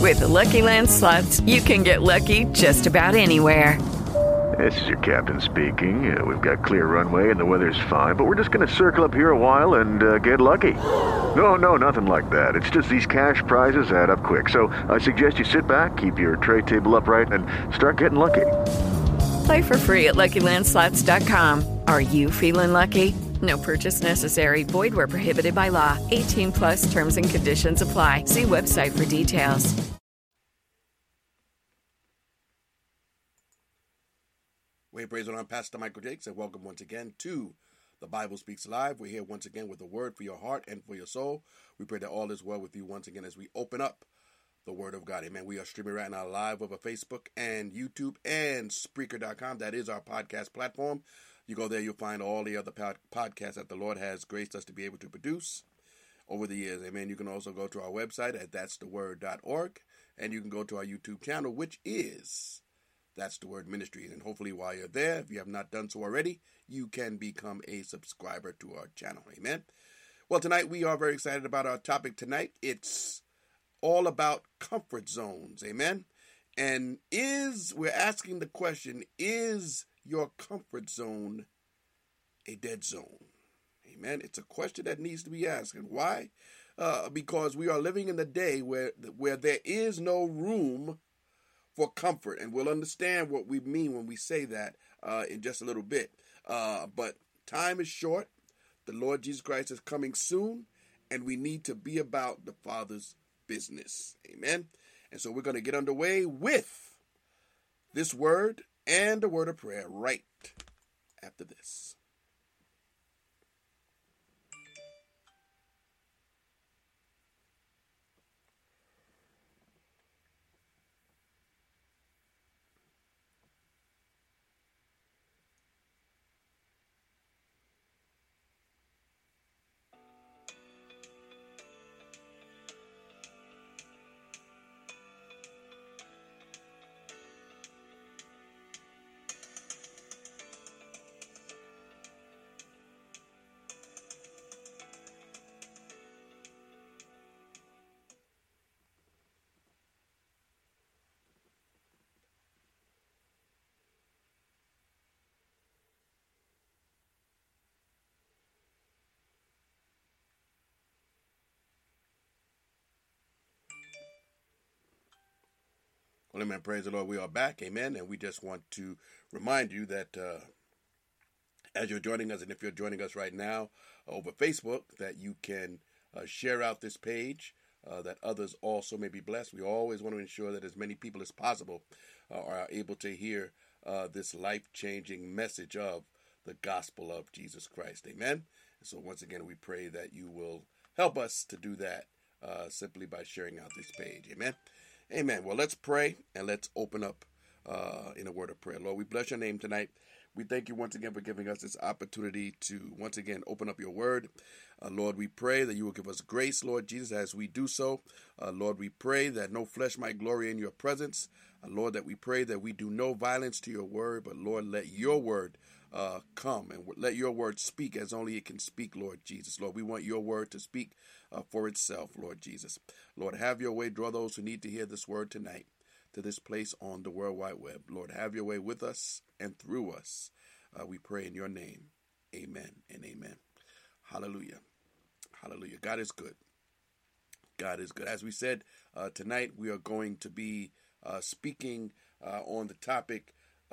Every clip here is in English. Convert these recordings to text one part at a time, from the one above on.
With the Lucky Land Slots, you can get lucky just about anywhere. This is your captain speaking. We've got clear runway and the weather's fine, but we're just going to circle up here a while and get lucky. No, nothing like that. It's just these cash prizes add up quick. So I suggest you sit back, keep your tray table upright, and start getting lucky. Play for free at LuckyLandSlots.com. Are you feeling lucky? No purchase necessary. Void where prohibited by law. 18 plus terms and conditions apply. See website for details. Hey, praise the Lord, I'm Pastor Michael Jakes, and welcome once again to The Bible Speaks Live. We're here once again with a word for your heart and for your soul. We pray that all is well with you once again as we open up the Word of God. Amen. We are streaming right now live over Facebook and YouTube and Spreaker.com. That is our podcast platform. You go there, you'll find all the other podcasts that the Lord has graced us to be able to produce over the years. Amen. You can also go to our website at that'stheword.org, and you can go to our YouTube channel, which is That's the Word Ministries. And hopefully while you're there, if you have not done so already, you can become a subscriber to our channel. Amen. Well, tonight we are very excited about our topic tonight. It's all about comfort zones. Amen. And we're asking the question, is your comfort zone a dead zone? Amen. It's a question that needs to be asked. And why? Because we are living in the day where there is no room for comfort, and we'll understand what we mean when we say that in just a little bit. But time is short. The Lord Jesus Christ is coming soon, and we need to be about the Father's business. Amen. And so we're going to get underway with this word and a word of prayer right after this. Well, amen. Praise the Lord. We are back. Amen. And we just want to remind you that as you're joining us, and if you're joining us right now over Facebook, that you can share out this page, that others also may be blessed. We always want to ensure that as many people as possible are able to hear this life-changing message of the gospel of Jesus Christ. Amen. And so once again, we pray that you will help us to do that simply by sharing out this page. Amen. Amen. Well, let's pray and let's open up in a word of prayer. Lord, we bless your name tonight. We thank you once again for giving us this opportunity to once again open up your word. Lord, we pray that you will give us grace, Lord Jesus, as we do so. Lord, we pray that no flesh might glory in your presence. Lord, that we pray that we do no violence to your word, but Lord, let your word come and let your word speak as only it can speak, Lord Jesus. Lord, we want your word to speak for itself, Lord Jesus. Lord, have your way. Draw those who need to hear this word tonight to this place on the World Wide Web. Lord, have your way with us and through us. We pray in your name. Amen and amen. Hallelujah. Hallelujah. God is good. God is good. As we said, tonight we are going to be speaking on the topic,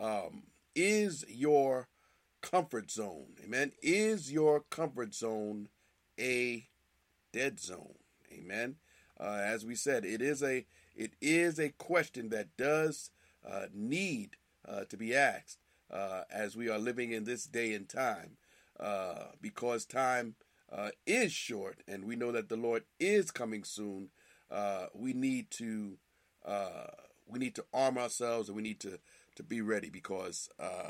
is your comfort zone, amen, is your comfort zone a dead zone? Amen. As we said, it is a question that does need to be asked as we are living in this day and time, because time is short, and we know that the Lord is coming soon. We need to arm ourselves, and we need to be ready, because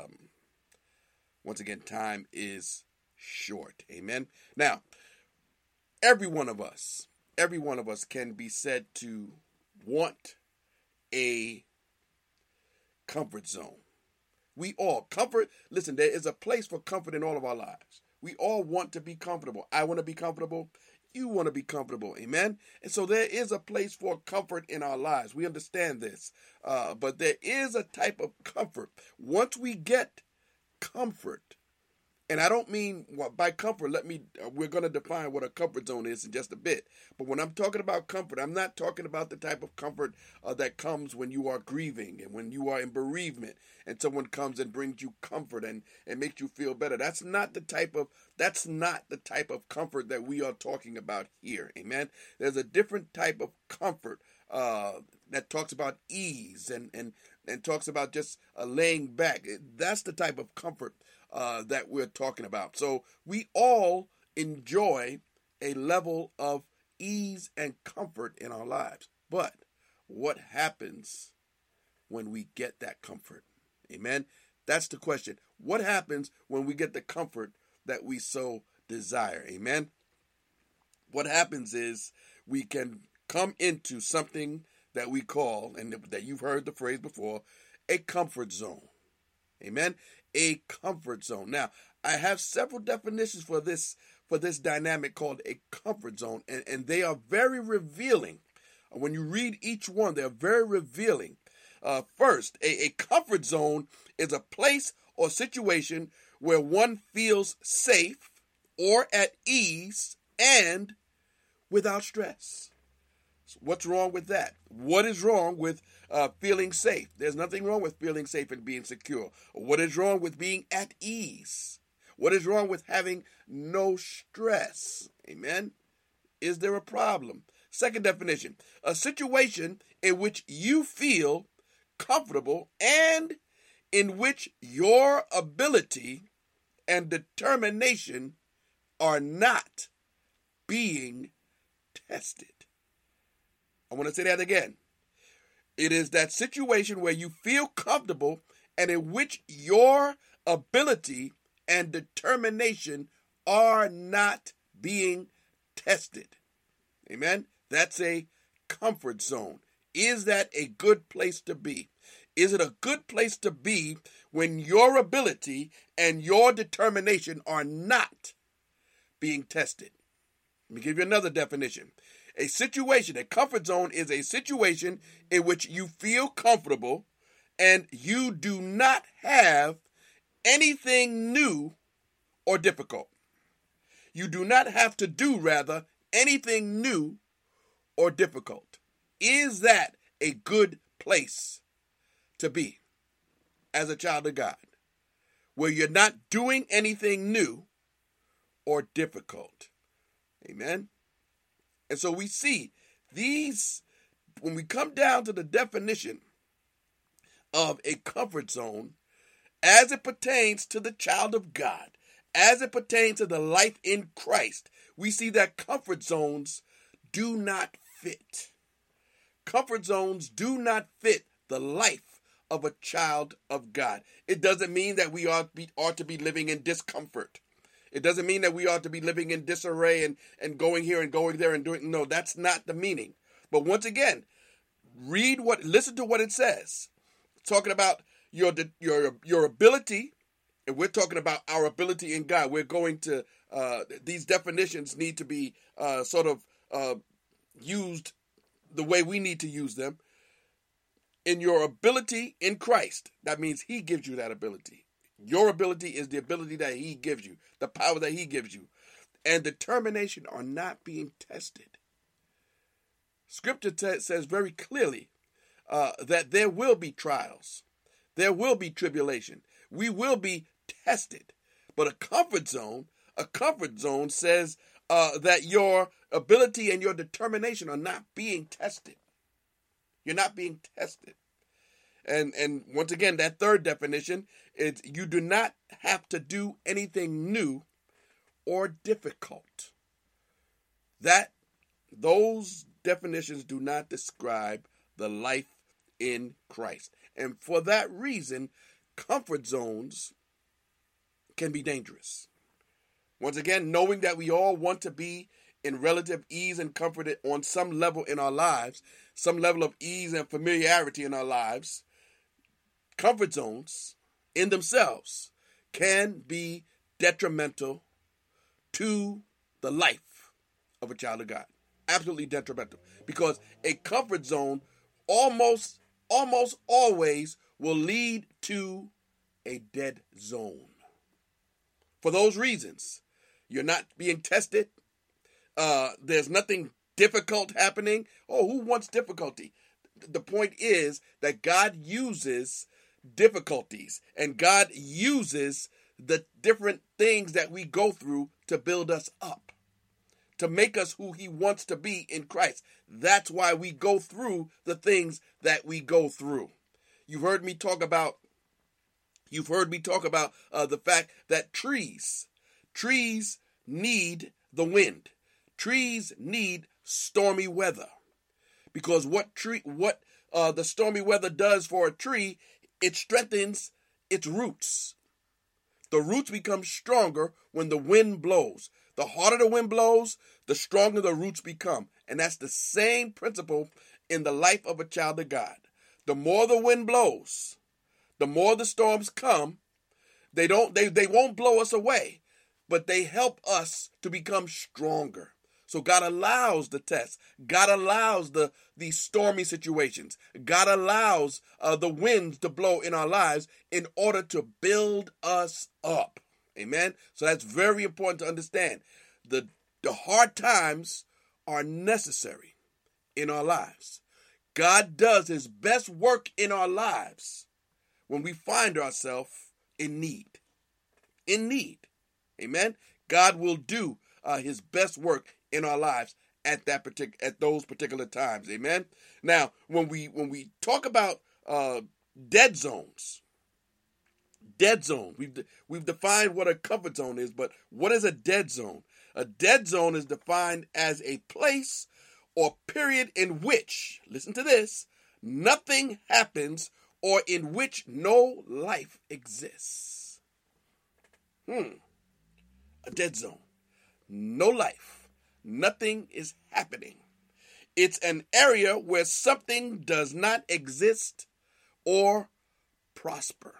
once again, time is short. Amen. Now, every one of us can be said to want a comfort zone. We all comfort. Listen, there is a place for comfort in all of our lives. We all want to be comfortable. I want to be comfortable. You want to be comfortable, amen? And so there is a place for comfort in our lives. We understand this. But there is a type of comfort. Once we get comfort, and I don't mean by comfort, we're going to define what a comfort zone is in just a bit. But when I'm talking about comfort, I'm not talking about the type of comfort that comes when you are grieving and when you are in bereavement and someone comes and brings you comfort and makes you feel better. That's not the type of comfort that we are talking about here. Amen. There's a different type of comfort that talks about ease and talks about just laying back. That's the type of comfort that we're talking about. So we all enjoy a level of ease and comfort in our lives. But what happens when we get that comfort? Amen. That's the question. What happens when we get the comfort that we so desire? Amen. What happens is we can come into something that we call, and that you've heard the phrase before, a comfort zone. Amen. A comfort zone. Now, I have several definitions for this dynamic called a comfort zone, and they are very revealing. When you read each one, they're very revealing. First, a comfort zone is a place or situation where one feels safe or at ease and without stress. So what's wrong with that? What is wrong with feeling safe? There's nothing wrong with feeling safe and being secure. What is wrong with being at ease? What is wrong with having no stress? Amen? Is there a problem? Second definition, a situation in which you feel comfortable and in which your ability and determination are not being tested. I want to say that again. It is that situation where you feel comfortable and in which your ability and determination are not being tested. Amen? That's a comfort zone. Is that a good place to be? Is it a good place to be when your ability and your determination are not being tested? Let me give you another definition. A situation, a comfort zone is a situation in which you feel comfortable and you do not have anything new or difficult. You do not have to do, rather, anything new or difficult. Is that a good place to be as a child of God, where you're not doing anything new or difficult? Amen. And so we see these, when we come down to the definition of a comfort zone, as it pertains to the child of God, as it pertains to the life in Christ, we see that comfort zones do not fit. Comfort zones do not fit the life of a child of God. It doesn't mean that we ought to be living in discomfort. It doesn't mean that we ought to be living in disarray and going here and going there and doing. No, that's not the meaning. But once again, listen to what it says. It's talking about your ability, and we're talking about our ability in God. We're going to these definitions need to be used the way we need to use them. In your ability in Christ, that means He gives you that ability. Your ability is the ability that He gives you, the power that He gives you. And determination are not being tested. Scripture says very clearly that there will be trials. There will be tribulation. We will be tested. But a comfort zone says that your ability and your determination are not being tested. You're not being tested. And once again, that third definition is you do not have to do anything new or difficult. Those definitions do not describe the life in Christ. And for that reason, comfort zones can be dangerous. Once again, knowing that we all want to be in relative ease and comfort on some level in our lives, some level of ease and familiarity in our lives, comfort zones in themselves can be detrimental to the life of a child of God. Absolutely detrimental. Because a comfort zone almost always will lead to a dead zone. For those reasons, you're not being tested. There's nothing difficult happening. Oh, who wants difficulty? The point is that God uses difficulties, and God uses the different things that we go through to build us up, to make us who he wants to be in Christ. That's why we go through the things that we go through. You've heard me talk about the fact that trees need the wind. Trees need stormy weather, because what the stormy weather does for a tree, it strengthens its roots. The roots become stronger when the wind blows. The harder the wind blows, the stronger the roots become. And that's the same principle in the life of a child of God. The more the wind blows, the more the storms come, they won't blow us away, but they help us to become stronger. So God allows the tests. God allows these stormy situations. God allows the winds to blow in our lives in order to build us up. Amen. So that's very important to understand. The hard times are necessary in our lives. God does his best work in our lives when we find ourselves in need. In need. Amen. God will do his best work in our lives at those particular times. Amen. Now, when we talk about dead zones, we've defined what a comfort zone is, but what is a dead zone? A dead zone is defined as a place or period in which, listen to this, nothing happens or in which no life exists. A dead zone. No life. Nothing is happening. It's an area where something does not exist or prosper.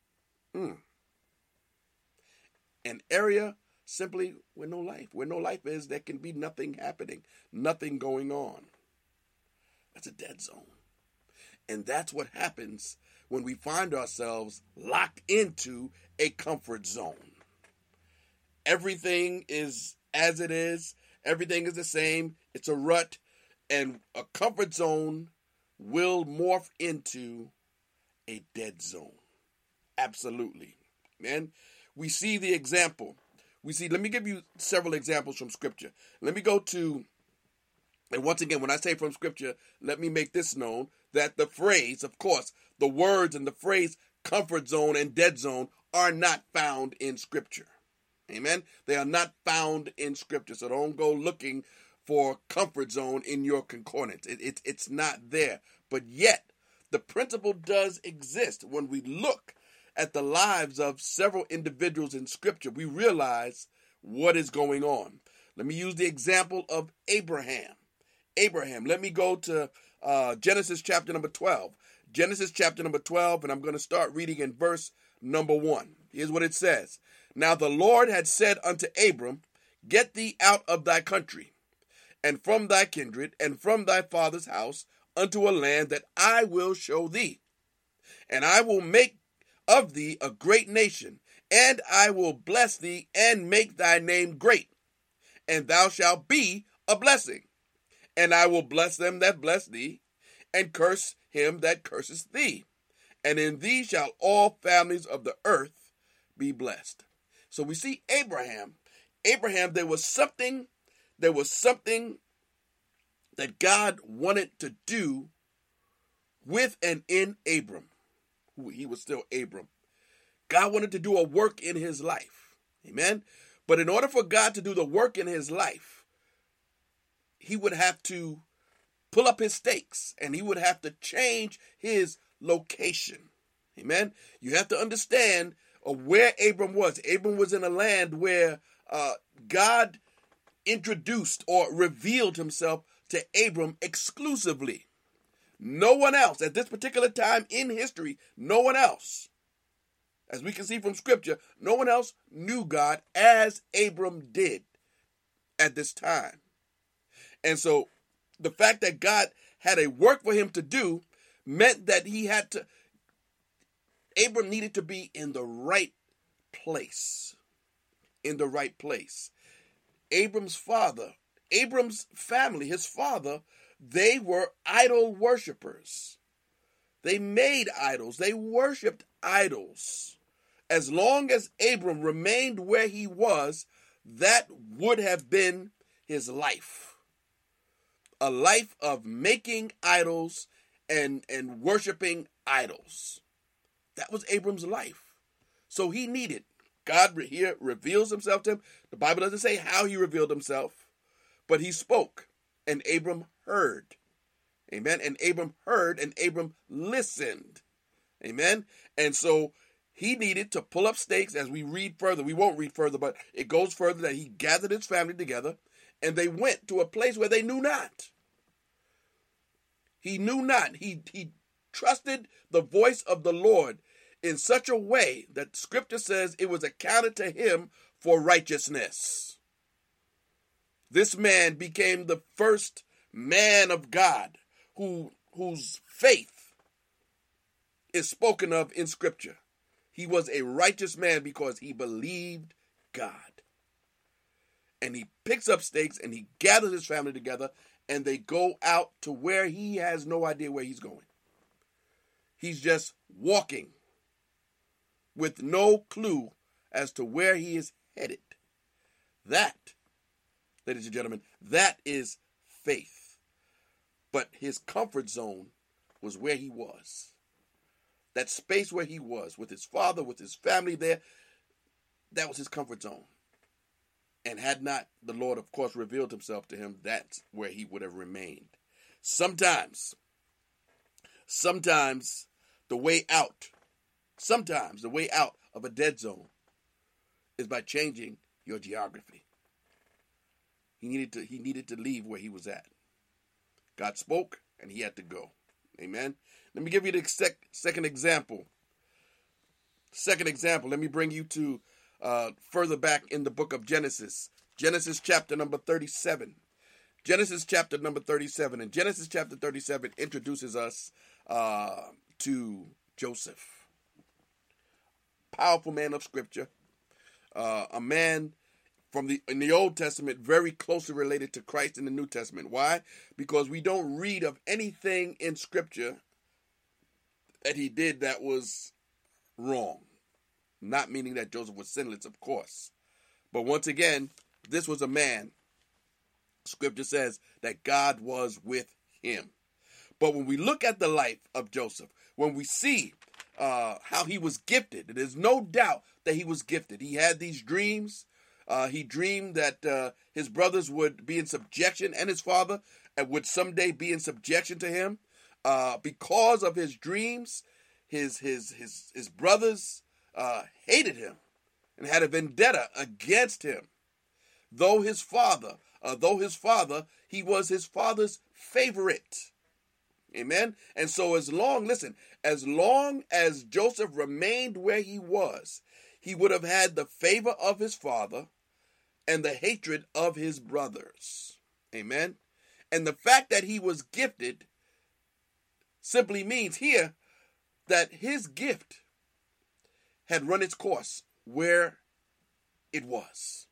An area simply where no life. Where no life is, there can be nothing happening, nothing going on. That's a dead zone. And that's what happens when we find ourselves locked into a comfort zone. Everything is as it is. Everything is the same. It's a rut. And a comfort zone will morph into a dead zone. Absolutely. Man, we see the example. Let me give you several examples from Scripture. Let me go to, and once again, when I say from Scripture, let me make this known, that the phrase, of course, the words and the phrase comfort zone and dead zone are not found in Scripture. Amen? They are not found in Scripture, so don't go looking for comfort zone in your concordance. It's not there. But yet, the principle does exist. When we look at the lives of several individuals in Scripture, we realize what is going on. Let me use the example of Abraham. Let me go to Genesis chapter number 12. Genesis chapter number 12, and I'm going to start reading in verse number 1. Here's what it says. Now the Lord had said unto Abram, Get thee out of thy country, and from thy kindred, and from thy father's house, unto a land that I will show thee. And I will make of thee a great nation, and I will bless thee, and make thy name great. And thou shalt be a blessing. And I will bless them that bless thee, and curse him that curses thee. And in thee shall all families of the earth be blessed. So we see Abraham, there was something that God wanted to do with and in Abram. He was still Abram. God wanted to do a work in his life. Amen. But in order for God to do the work in his life, he would have to pull up his stakes and he would have to change his location. Amen. You have to understand where Abram was. Abram was in a land where God introduced or revealed himself to Abram exclusively. No one else, at this particular time in history, no one else, as we can see from Scripture, no one else knew God as Abram did at this time. And so the fact that God had a work for him to do meant that Abram needed to be in the right place. In the right place. Abram's family, his father, they were idol worshipers. They made idols. They worshiped idols. As long as Abram remained where he was, that would have been his life. A life of making idols and worshiping idols. That was Abram's life. So he needed. God here reveals himself to him. The Bible doesn't say how he revealed himself, but he spoke, and Abram heard. Amen. And Abram heard, and Abram listened. Amen. And so he needed to pull up stakes as we read further. We won't read further, but it goes further that he gathered his family together, and they went to a place where they knew not. He knew not. He trusted the voice of the Lord in such a way that Scripture says it was accounted to him for righteousness. This man became the first man of God whose faith is spoken of in Scripture. He was a righteous man because he believed God. And he picks up stakes and he gathers his family together and they go out to where he has no idea where he's going. He's just walking with no clue as to where he is headed. That, ladies and gentlemen, that is faith. But his comfort zone was where he was. That space where he was, with his father, with his family there, that was his comfort zone. And had not the Lord, of course, revealed himself to him, that's where he would have remained. Sometimes the way out of a dead zone is by changing your geography. He needed to leave where he was at. God spoke and he had to go. Amen. Let me give you the second example. Let me bring you to further back in the book of Genesis. Genesis chapter number 37. Genesis chapter number 37. And Genesis chapter 37 introduces us to Joseph. Powerful man of Scripture. A man in the Old Testament very closely related to Christ in the New Testament. Why? Because we don't read of anything in Scripture that he did that was wrong. Not meaning that Joseph was sinless, of course. But once again, this was a man, Scripture says, that God was with him. But when we look at the life of Joseph, when we see how he was gifted, there's no doubt that he was gifted. He had these dreams. He dreamed that his brothers would be in subjection, and his father would someday be in subjection to him. Because of his dreams, his brothers hated him and had a vendetta against him. Though his father, he was his father's favorite. Amen. And so as long as Joseph remained where he was, he would have had the favor of his father and the hatred of his brothers. Amen. And the fact that he was gifted simply means here that his gift had run its course where it was.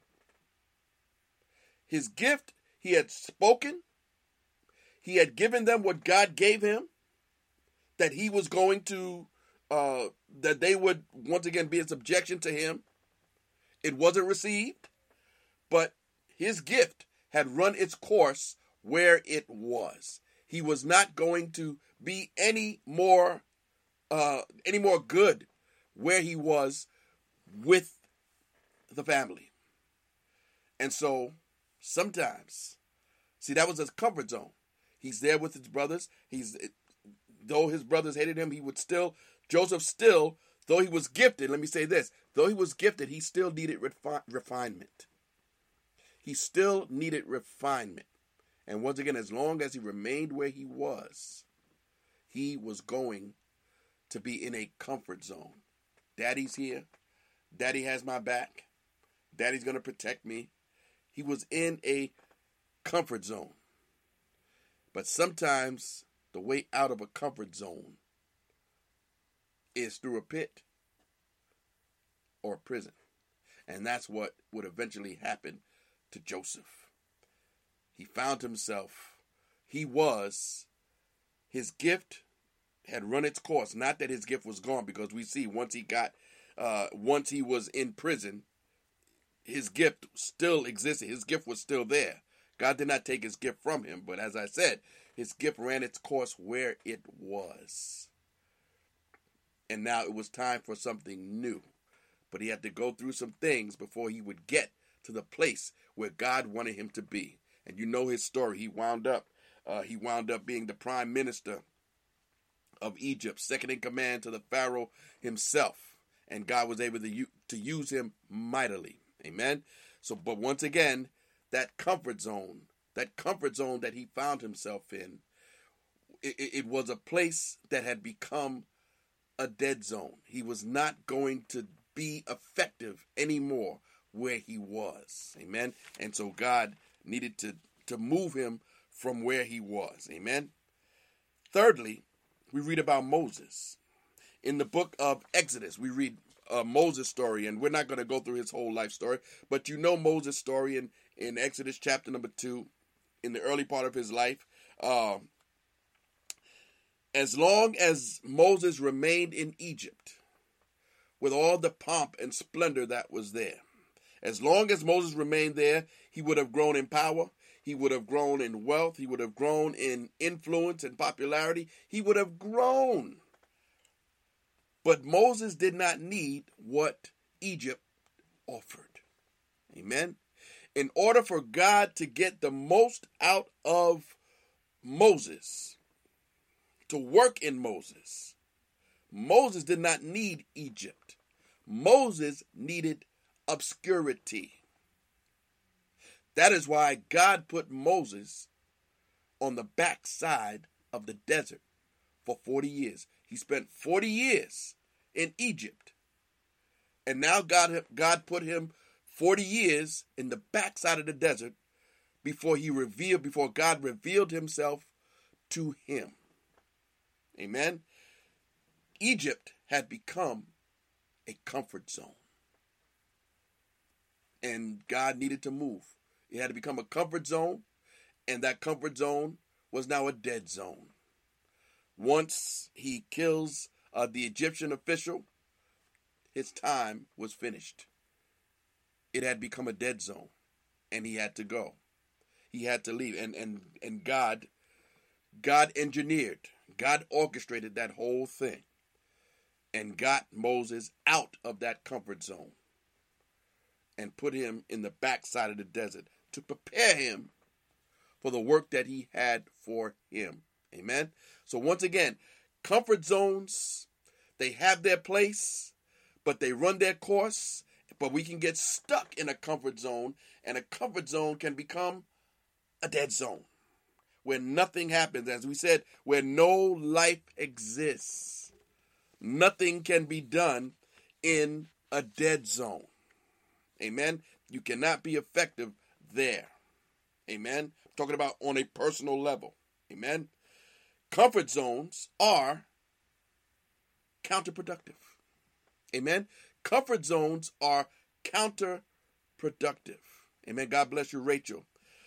His gift, he had spoken. He had given them what God gave him, that he was going to, that they would once again be in subjection to him. It wasn't received, but his gift had run its course where it was. He was not going to be any more good where he was with the family. And so sometimes, see, that was his comfort zone. He's there with his brothers. Though his brothers hated him, Joseph still, though he was gifted, let me say this, though he was gifted, he still needed refinement. He still needed refinement. And once again, as long as he remained where he was going to be in a comfort zone. Daddy's here. Daddy has my back. Daddy's going to protect me. He was in a comfort zone. But sometimes the way out of a comfort zone is through a pit or a prison. And that's what would eventually happen to Joseph. He found himself, his gift had run its course. Not that his gift was gone, because we see once he was in prison, his gift still existed. His gift was still there. God did not take his gift from him, but as I said, his gift ran its course where it was. And now it was time for something new. But he had to go through some things before he would get to the place where God wanted him to be. And you know his story. He wound up being the prime minister of Egypt, second in command to the Pharaoh himself. And God was able to use him mightily. Amen. So, but once again, that comfort zone that he found himself in, it was a place that had become a dead zone. He was not going to be effective anymore where he was. Amen. And so God needed to move him from where he was. Amen. Thirdly, we read about Moses. In the book of Exodus, we read Moses' story, and we're not going to go through his whole life story, but you know Moses' story in Exodus chapter number 2, in the early part of his life. As long as Moses remained in Egypt, with all the pomp and splendor that was there, as long as Moses remained there, he would have grown in power, he would have grown in wealth, he would have grown in influence and popularity, he would have grown. But Moses did not need what Egypt offered. Amen. In order for God to get the most out of Moses, to work in Moses, Moses did not need Egypt. Moses needed obscurity. That is why God put Moses on the backside of the desert for 40 years. He spent 40 years in Egypt. And now God put him 40 years in the backside of the desert before God revealed himself to him. Amen. Egypt had become a comfort zone. And God needed to move. It had to become a comfort zone, and that comfort zone was now a dead zone. Once he kills the Egyptian official, his time was finished. It had become a dead zone, and he had to go. He had to leave, and God engineered, God orchestrated that whole thing, and got Moses out of that comfort zone, and put him in the backside of the desert to prepare him for the work that he had for him. Amen. So once again, comfort zones, they have their place, but they run their course. But we can get stuck in a comfort zone, and a comfort zone can become a dead zone where nothing happens. As we said, where no life exists. Nothing can be done in a dead zone. Amen. You cannot be effective there. Amen. I'm talking about on a personal level. Amen. Comfort zones are counterproductive. Amen. Comfort zones are counterproductive. Amen. God bless you, Rachel.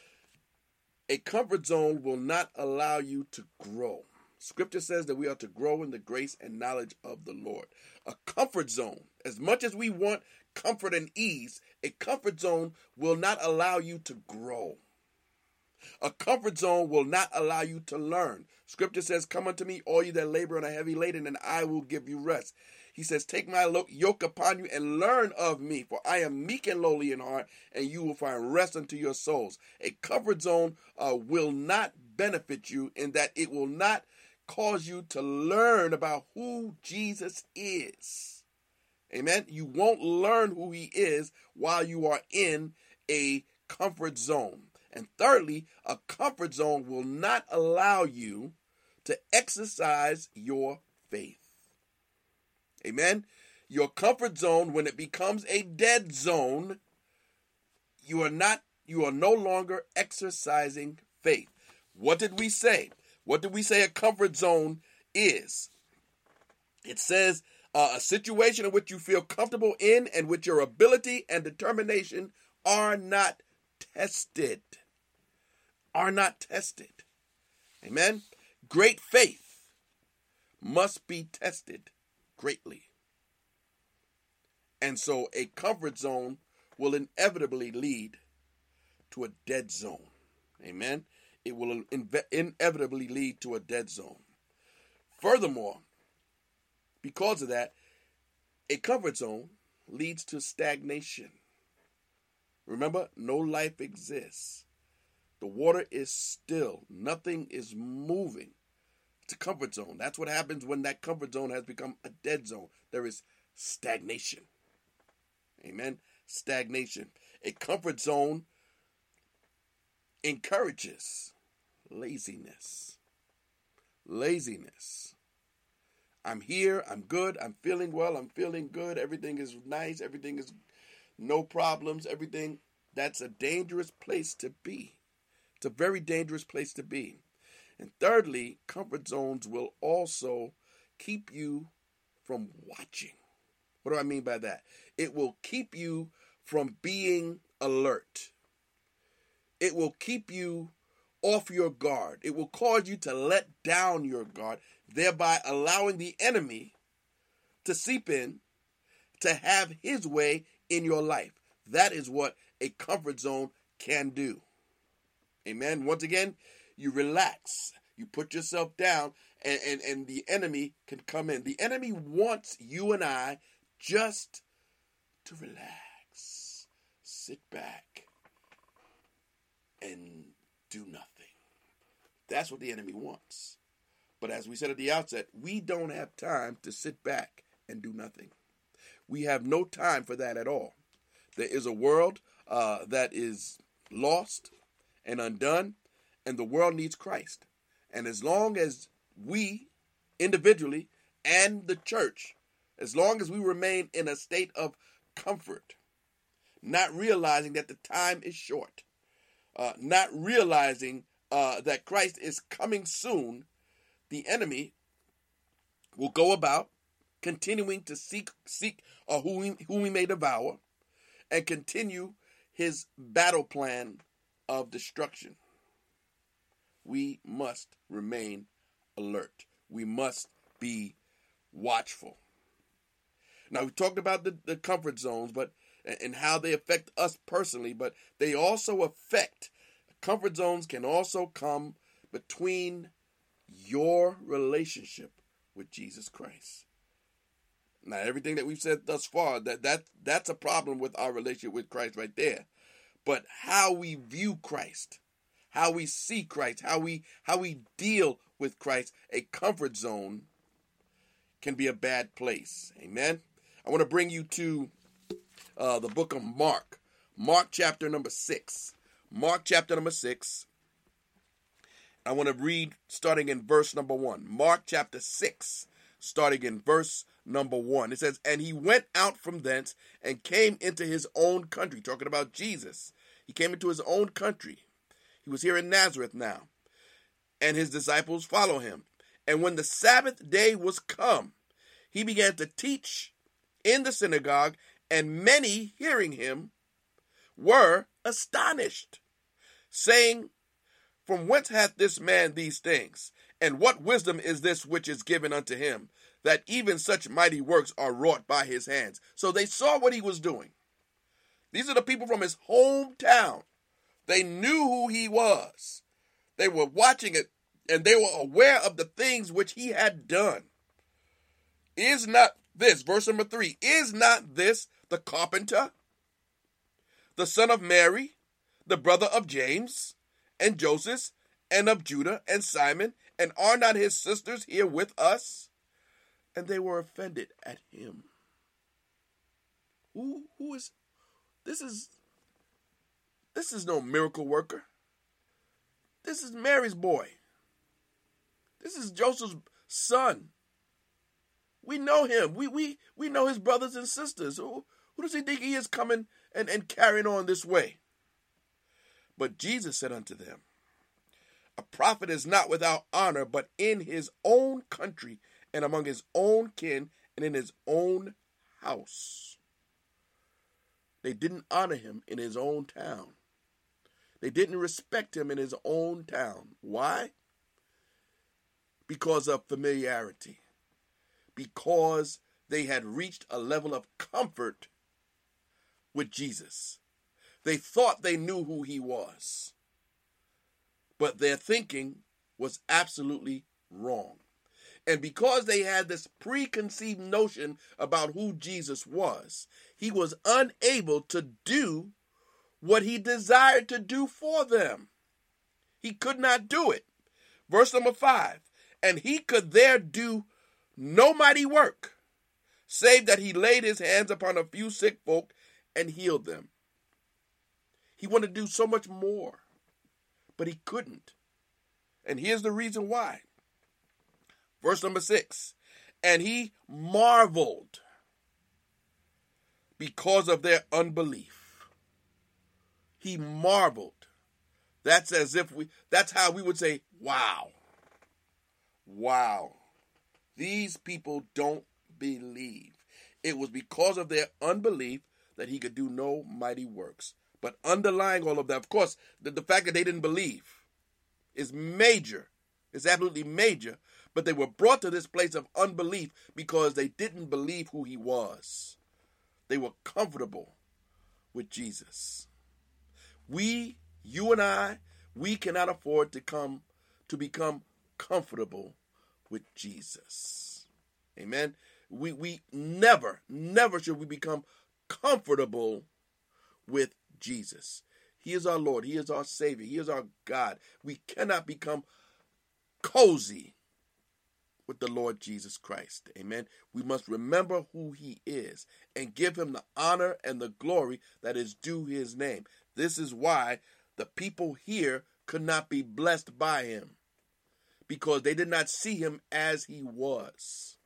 A comfort zone will not allow you to grow. Scripture says that we are to grow in the grace and knowledge of the Lord. A comfort zone, as much as we want comfort and ease, a comfort zone will not allow you to grow. A comfort zone will not allow you to learn. Scripture says, come unto me, all you that labor and are heavy laden, and I will give you rest. He says, take my yoke upon you and learn of me, for I am meek and lowly in heart, and you will find rest unto your souls. A comfort zone will not benefit you in that it will not cause you to learn about who Jesus is. Amen. You won't learn who he is while you are in a comfort zone. And thirdly, a comfort zone will not allow you to exercise your faith. Amen. Your comfort zone, when it becomes a dead zone, you are no longer exercising faith. What did we say? What did we say a comfort zone is? It says a situation in which you feel comfortable in and which your ability and determination are not tested. Are not tested. Amen? Great faith must be tested greatly. And so a comfort zone will inevitably lead to a dead zone. Amen? It will inevitably lead to a dead zone. Furthermore, because of that, a comfort zone leads to stagnation. Remember, no life exists. The water is still. Nothing is moving. It's a comfort zone. That's what happens when that comfort zone has become a dead zone. There is stagnation. Amen? Stagnation. A comfort zone encourages laziness. Laziness. I'm here, I'm good, I'm feeling well, I'm feeling good, everything is nice, everything is no problems, everything. That's a dangerous place to be. It's a very dangerous place to be. And thirdly, comfort zones will also keep you from watching. What do I mean by that? It will keep you from being alert. It will keep you off your guard. It will cause you to let down your guard, thereby allowing the enemy to seep in, to have his way in your life. That is what a comfort zone can do. Amen. Once again, you relax. You put yourself down, and the enemy can come in. The enemy wants you and I just to relax, sit back, and do nothing. That's what the enemy wants. But as we said at the outset, we don't have time to sit back and do nothing. We have no time for that at all. There is a world that is lost and undone, and the world needs Christ. And as long as we, individually, and the church, as long as we remain in a state of comfort, not realizing that the time is short, not realizing that Christ is coming soon, the enemy will go about continuing to seek who he may devour, and continue his battle plan of destruction. We must remain alert. We must be watchful. Now, we talked about the comfort zones, and how they affect us personally, but they also affect, comfort zones can also come between your relationship with Jesus Christ. Now, everything that we've said thus far, that's a problem with our relationship with Christ right there. But how we view Christ, how we see Christ, how we deal with Christ, a comfort zone can be a bad place. Amen? I want to bring you to the book of Mark. Mark chapter number 6. Mark chapter number 6. I want to read starting in verse number 1. Mark chapter 6, starting in verse number 1. It says, "And he went out from thence and came into his own country." Talking about Jesus. He came into his own country. He was here in Nazareth now. "And his disciples follow him. And when the Sabbath day was come, he began to teach in the synagogue, and many hearing him were astonished, saying, From whence hath this man these things? And what wisdom is this which is given unto him, that even such mighty works are wrought by his hands?" So they saw what he was doing. These are the people from his hometown. They knew who he was. They were watching it, and they were aware of the things which he had done. Is not this, verse number 3, is not this the carpenter, the son of Mary, the brother of James, and Joseph, and of Judah, and Simon, and are not his sisters here with us? And they were offended at him. Who is, this is no miracle worker. This is Mary's boy. This is Joseph's son. We know him. We know his brothers and sisters. Who does he think he is coming and carrying on this way? But Jesus said unto them, A prophet is not without honor, but in his own country and among his own kin and in his own house. They didn't honor him in his own town. They didn't respect him in his own town. Why? Because of familiarity. Because they had reached a level of comfort with Jesus. They thought they knew who he was. But their thinking was absolutely wrong. And because they had this preconceived notion about who Jesus was, he was unable to do what he desired to do for them. He could not do it. Verse number 5, and he could there do no mighty work, save that he laid his hands upon a few sick folk and healed them. He wanted to do so much more, but he couldn't. And here's the reason why. Verse number 6, and he marveled because of their unbelief. He marveled. That's how we would say, wow. Wow. These people don't believe. It was because of their unbelief that he could do no mighty works. But underlying all of that, of course, the fact that they didn't believe is major. It's absolutely major. But they were brought to this place of unbelief because they didn't believe who he was. They were comfortable with Jesus. You and I, we cannot afford to become comfortable with Jesus. Amen. We never should we become comfortable with Jesus. He is our Lord. He is our Savior. He is our God. We cannot become cozy with the Lord Jesus Christ. Amen. We must remember who he is and give him the honor and the glory that is due his name. This is why the people here could not be blessed by him, because they did not see him as he was.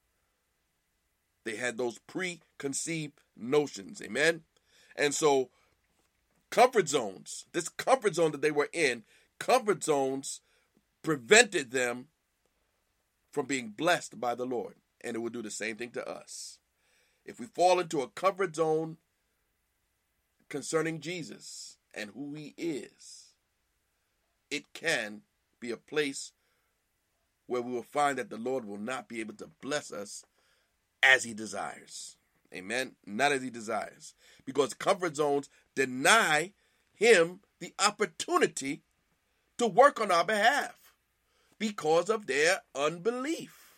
They had those preconceived notions. Amen. And so comfort zones, this comfort zone that they were in, comfort zones prevented them from being blessed by the Lord. And it will do the same thing to us. If we fall into a comfort zone concerning Jesus and who he is, it can be a place where we will find that the Lord will not be able to bless us as he desires. Amen? Not as he desires. Because comfort zones deny him the opportunity to work on our behalf because of their unbelief.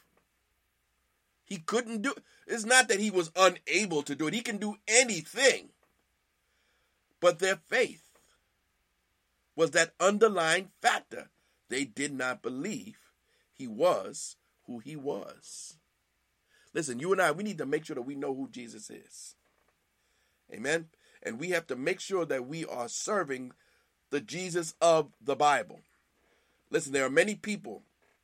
He couldn't do it. It's not that he was unable to do it. He can do anything. But their faith was that underlying factor. They did not believe he was who he was. Listen, you and I, we need to make sure that we know who Jesus is. Amen? And we have to make sure that we are serving the Jesus of the Bible. Listen, there are many people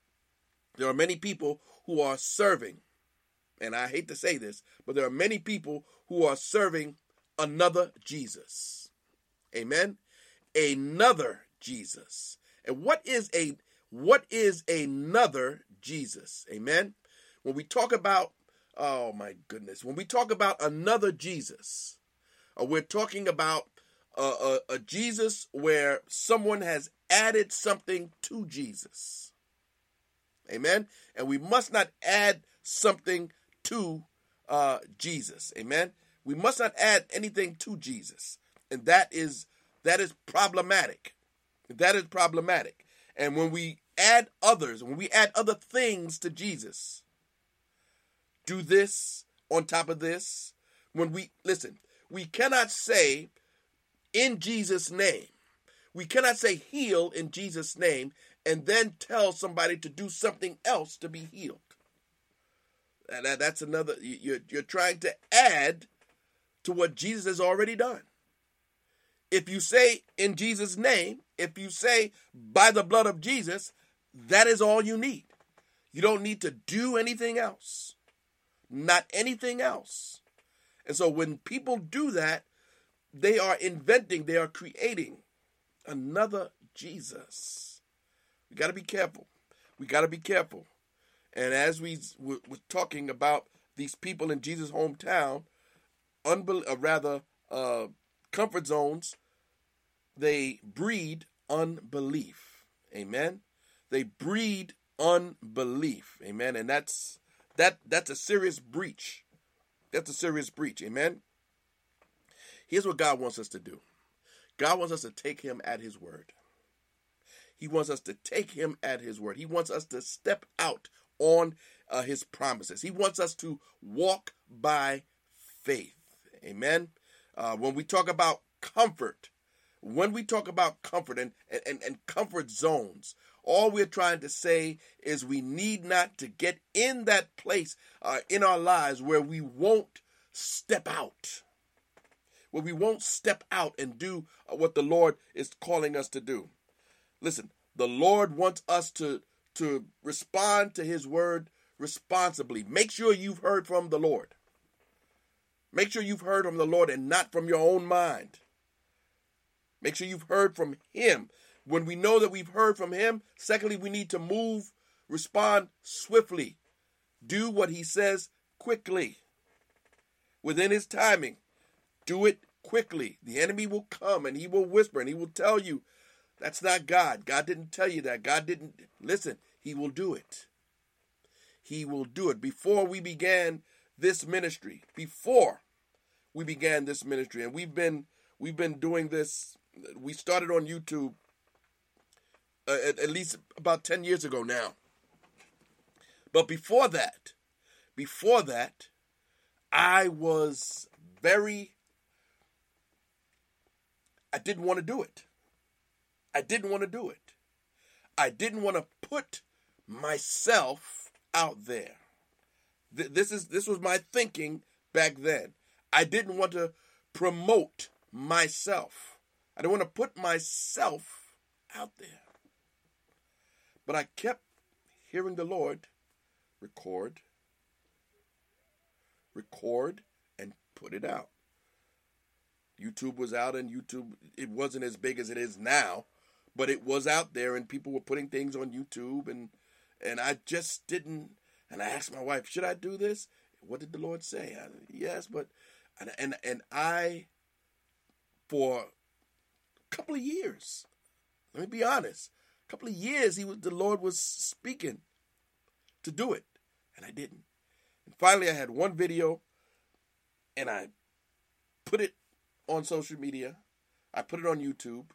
who are serving, and I hate to say this, but there are many people who are serving another Jesus. Amen? Another Jesus. And what is another Jesus? Amen? When we talk about, when we talk about another Jesus, we're talking about a Jesus where someone has added something to Jesus. Amen? And we must not add something to Jesus. Amen? We must not add anything to Jesus. And that is problematic. That is problematic. And when we add others, when we add other things to Jesus, do this on top of this, we cannot say in Jesus' name, we cannot say heal in Jesus' name and then tell somebody to do something else to be healed. That's another, you're trying to add to what Jesus has already done. If you say in Jesus' name, if you say by the blood of Jesus, that is all you need. You don't need to do anything else. Not anything else. And so when people do that, they are inventing, they are creating another Jesus. We got to be careful. We got to be careful. And as we were talking about these people in Jesus' hometown, comfort zones, they breed unbelief. Amen. They breed unbelief. Amen. And that's a serious breach. That's a serious breach. Amen. Here's what God wants us to do. God wants us to take him at his word. He wants us to take him at his word. He wants us to step out on his promises. He wants us to walk by faith. Amen. When we talk about comfort, and comfort zones, all we're trying to say is we need not to get in that place in our lives where we won't step out. Where we won't step out and do what the Lord is calling us to do. Listen, the Lord wants us to respond to his word responsibly. Make sure you've heard from the Lord. Make sure you've heard from the Lord and not from your own mind. Make sure you've heard from him. When we know that we've heard from him, secondly, we need to respond swiftly. Do what he says quickly. Within his timing. Do it quickly. The enemy will come and he will whisper and he will tell you, that's not God. God didn't tell you that. God didn't. Listen, he will do it. He will do it. Before we began this ministry, and we've been doing this. We started on YouTube at least about 10 years ago now. But before that, I didn't want to do it. I didn't want to put myself out there. This was my thinking back then. I didn't want to promote myself. I didn't want to put myself out there. But I kept hearing the Lord record, and put it out. YouTube was out, and YouTube, it wasn't as big as it is now, but it was out there, and people were putting things on YouTube, and I just didn't. And I asked my wife, should I do this? What did the Lord say? Yes, but I, for a couple of years, let me be honest, a couple of years, the Lord was speaking to do it, and I didn't. And finally, I had one video, and I put it on social media. I put it on YouTube.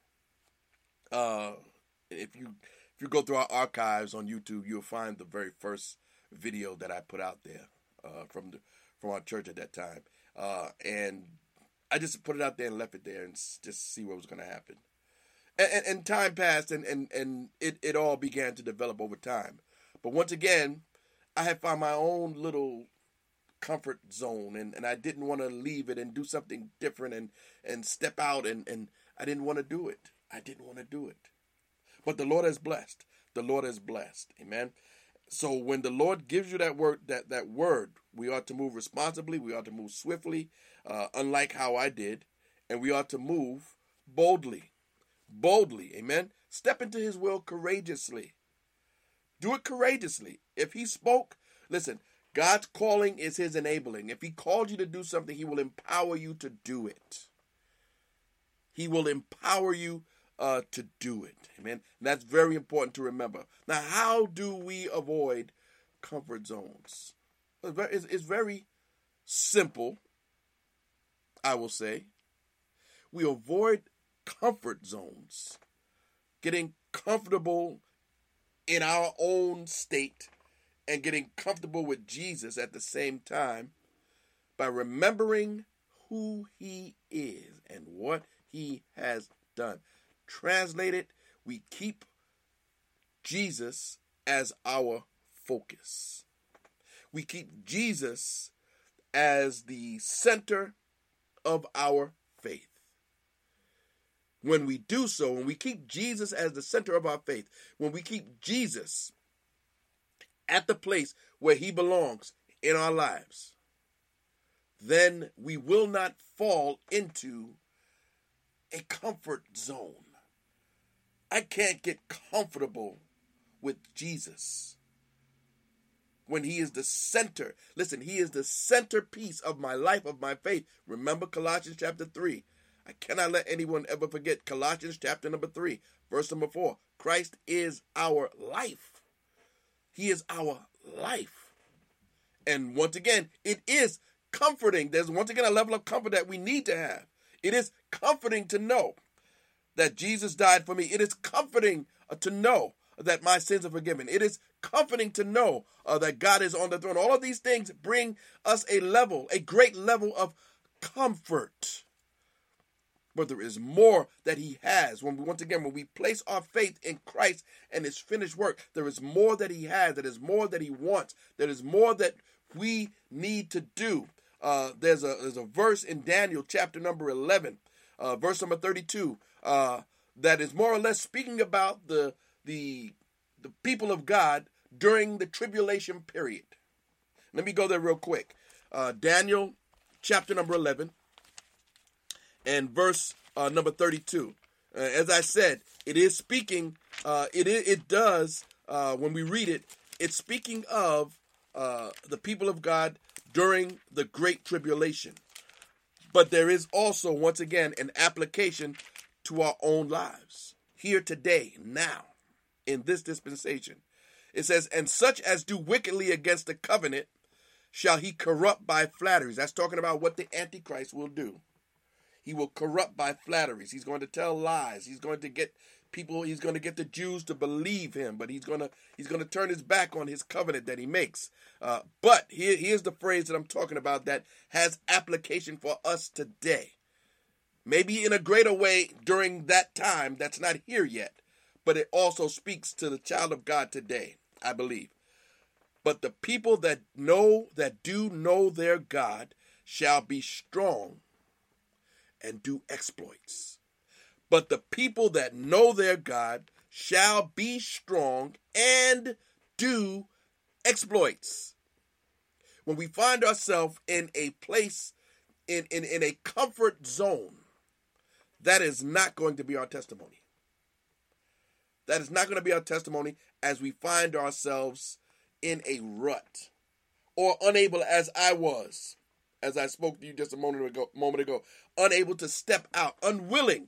If you go through our archives on YouTube, you'll find the very first video that I put out there from our church at that time. And I just put it out there and left it there and just see what was going to happen. And time passed, and it all began to develop over time. But once again, I had found my own little comfort zone, and I didn't want to leave it and do something different and step out, and I didn't want to do it. But the Lord has blessed. Amen. So when the Lord gives you that word, that word, we ought to move responsibly. We ought to move swiftly, unlike how I did, and we ought to move boldly. Amen. Step into his will courageously. Do it courageously. If he spoke, listen, God's calling is his enabling. If he called you to do something, he will empower you to do it. He will empower you to do it. Amen. And that's very important to remember. Now, how do we avoid comfort zones? It's very simple, I will say. We avoid comfort zones, getting comfortable in our own state and getting comfortable with Jesus at the same time by remembering who he is and what he has done. Translated, we keep Jesus as our focus. We keep Jesus as the center of our faith. When we do so, when we keep Jesus as the center of our faith, when we keep Jesus at the place where he belongs in our lives, then we will not fall into a comfort zone. I can't get comfortable with Jesus when he is the center. Listen, he is the centerpiece of my life, of my faith. Remember Colossians chapter 3. I cannot let anyone ever forget Colossians chapter number 3, verse number 4. Christ is our life. He is our life. And once again, it is comforting. There's once again a level of comfort that we need to have. It is comforting to know that Jesus died for me. It is comforting to know that my sins are forgiven. It is comforting to know that God is on the throne. All of these things bring us a great level of comfort. But there is more that he has. When we place our faith in Christ and his finished work, there is more that he has. There is more that he wants. There is more that we need to do. There's a verse in Daniel chapter number 11, verse number 32, that is more or less speaking about the people of God during the tribulation period. Let me go there real quick. Daniel chapter number 11 and verse number 32. As I said, it is speaking, it does, when we read it, it's speaking of the people of God during the Great Tribulation. But there is also, once again, an application to our own lives. Here today, now, in this dispensation. It says, and such as do wickedly against the covenant shall he corrupt by flatteries. That's talking about what the Antichrist will do. He will corrupt by flatteries. He's going to tell lies. He's going to get the Jews to believe him, but he's going to turn his back on his covenant that he makes. But here's the phrase that I'm talking about that has application for us today. Maybe in a greater way during that time that's not here yet, but it also speaks to the child of God today, I believe. But the people that do know their God shall be strong and do exploits. But the people that know their God shall be strong and do exploits. When we find ourselves in a place, in a comfort zone, that is not going to be our testimony. That is not going to be our testimony as we find ourselves in a rut or unable, as I was, as I spoke to you just a moment ago, unable to step out, unwilling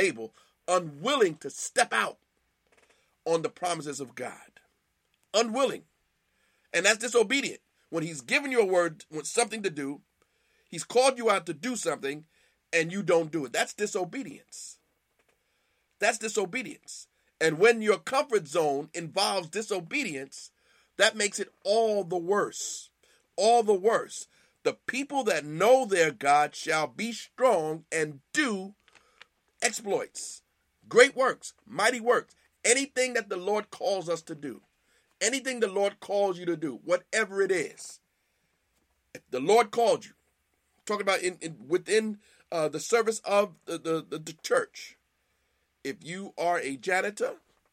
to step out on the promises of God. Unwilling. And that's disobedient. When he's given you a word, with something to do, he's called you out to do something, and you don't do it. That's disobedience. That's disobedience. And when your comfort zone involves disobedience, that makes it all the worse. All the worse. The people that know their God shall be strong and do exploits, great works, mighty works, anything that the Lord calls us to do, anything the Lord calls you to do, whatever it is. If the Lord called you, talking about within the service of the church, if you are a janitor,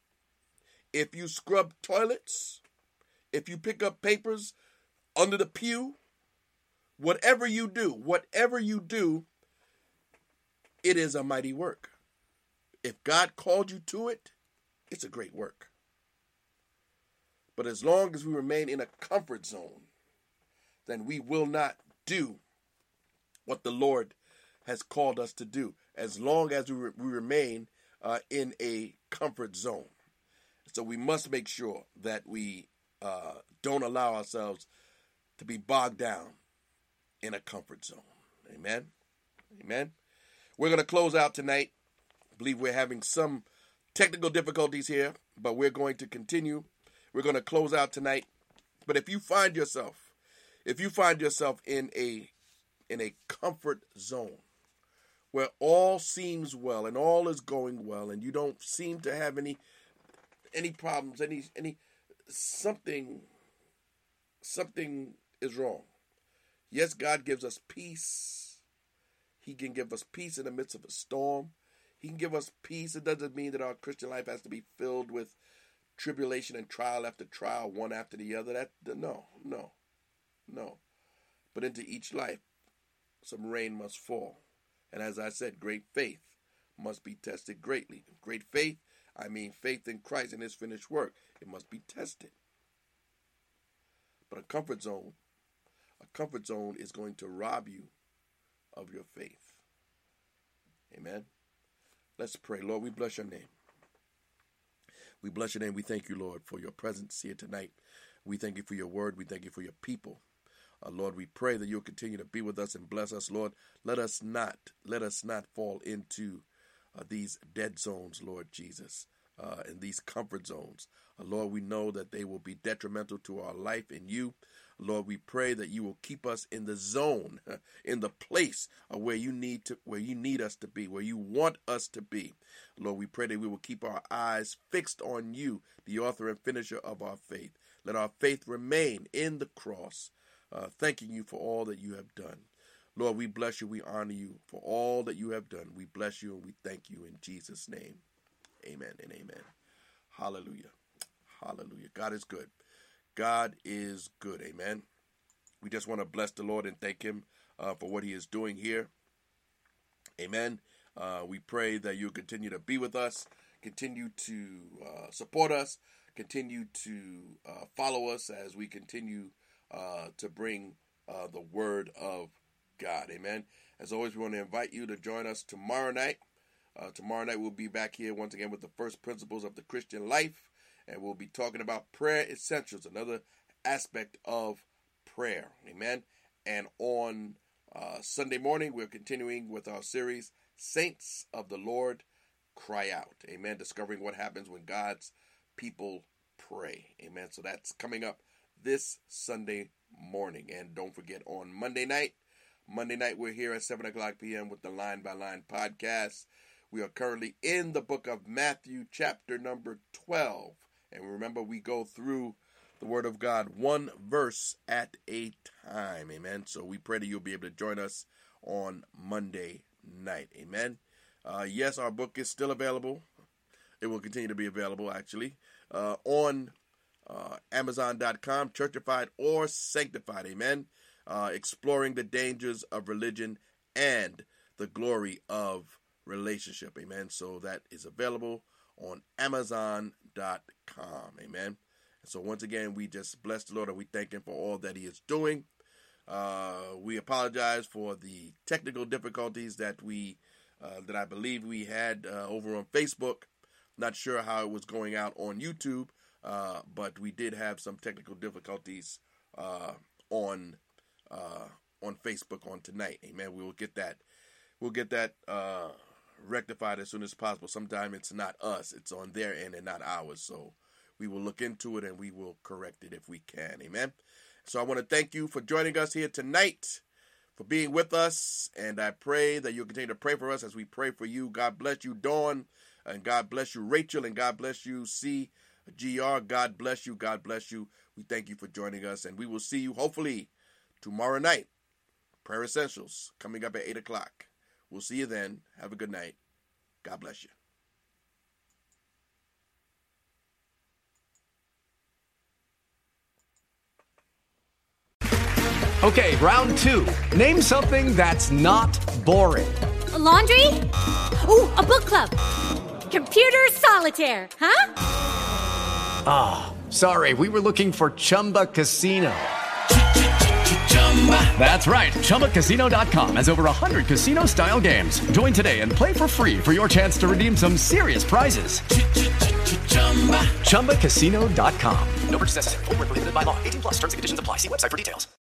if you scrub toilets, if you pick up papers under the pew, whatever you do, it is a mighty work. If God called you to it, it's a great work. But as long as we remain in a comfort zone, then we will not do what the Lord has called us to do, as long as we remain in a comfort zone. So we must make sure that we don't allow ourselves to be bogged down in a comfort zone. Amen. Amen. We're going to close out tonight. I believe we're having some technical difficulties here, but we're going to continue. We're going to close out tonight. But if you find yourself in a comfort zone where all seems well and all is going well and you don't seem to have any problems, something is wrong. Yes, God gives us peace. He can give us peace in the midst of a storm. He can give us peace. It doesn't mean that our Christian life has to be filled with tribulation and trial after trial, one after the other. No. But into each life, some rain must fall. And as I said, great faith must be tested greatly. Great faith, I mean faith in Christ and his finished work. It must be tested. But a comfort zone is going to rob you of your faith. Amen. Let's pray. Lord, we bless your name. We bless your name. We thank you, Lord, for your presence here tonight. We thank you for your word. We thank you for your people. Lord, we pray that you'll continue to be with us and bless us, Lord. Let us not fall into these dead zones, Lord Jesus, and these comfort zones. Lord, we know that they will be detrimental to our life in you. Lord, we pray that you will keep us in the zone, in the place where you need us to be, where you want us to be. Lord, we pray that we will keep our eyes fixed on you, the author and finisher of our faith. Let our faith remain in the cross, thanking you for all that you have done. Lord, we bless you. We honor you for all that you have done. We bless you and we thank you in Jesus' name. Amen and amen. Hallelujah. Hallelujah. God is good. God is good. Amen. We just want to bless the Lord and thank him for what he is doing here. Amen. We pray that you'll continue to be with us, continue to support us, continue to follow us as we continue to bring the word of God. Amen. As always, we want to invite you to join us tomorrow night. Tomorrow night we'll be back here once again with the first principles of the Christian life, and we'll be talking about prayer essentials, another aspect of prayer. Amen. And on Sunday morning, we're continuing with our series, Saints of the Lord Cry Out. Amen. Discovering what happens when God's people pray. Amen. So that's coming up this Sunday morning. And don't forget, on Monday night, we're here at 7 o'clock p.m. with the Line by Line podcast. We are currently in the book of Matthew, chapter number 12. And remember, we go through the Word of God one verse at a time. Amen. So we pray that you'll be able to join us on Monday night. Amen. Yes, our book is still available. It will continue to be available, actually, on Amazon.com, Churchified or Sanctified. Amen. Exploring the dangers of religion and the glory of relationship. Amen. So that is available on Amazon.com. Amen. So once again, we just bless the Lord and we thank him for all that he is doing. We apologize for the technical difficulties that I believe we had over on Facebook. Not sure how it was going out on YouTube, but we did have some technical difficulties on Facebook on tonight. Amen. We'll get that rectified as soon as possible. Sometimes it's not us, it's on their end and not ours. So we will look into it and we will correct it if we can. Amen. So I want to thank you for joining us here tonight, for being with us, and I pray that you'll continue to pray for us as we pray for you. God bless you, Dawn, and God bless you, Rachel, and God bless you, CGR. God bless you. God bless you. We thank you for joining us, and we will see you hopefully tomorrow night. Prayer Essentials coming up at 8 o'clock. We'll see you then. Have a good night. God bless you. Okay, round two. Name something that's not boring. A laundry? Ooh, a book club. Computer solitaire, huh? Ah, sorry, we were looking for Chumba Casino. That's right, ChumbaCasino.com has over 100 casino-style games. Join today and play for free for your chance to redeem some serious prizes. ChumbaCasino.com. No purchase necessary. Void where prohibited by law. 18+ terms and conditions apply. See website for details.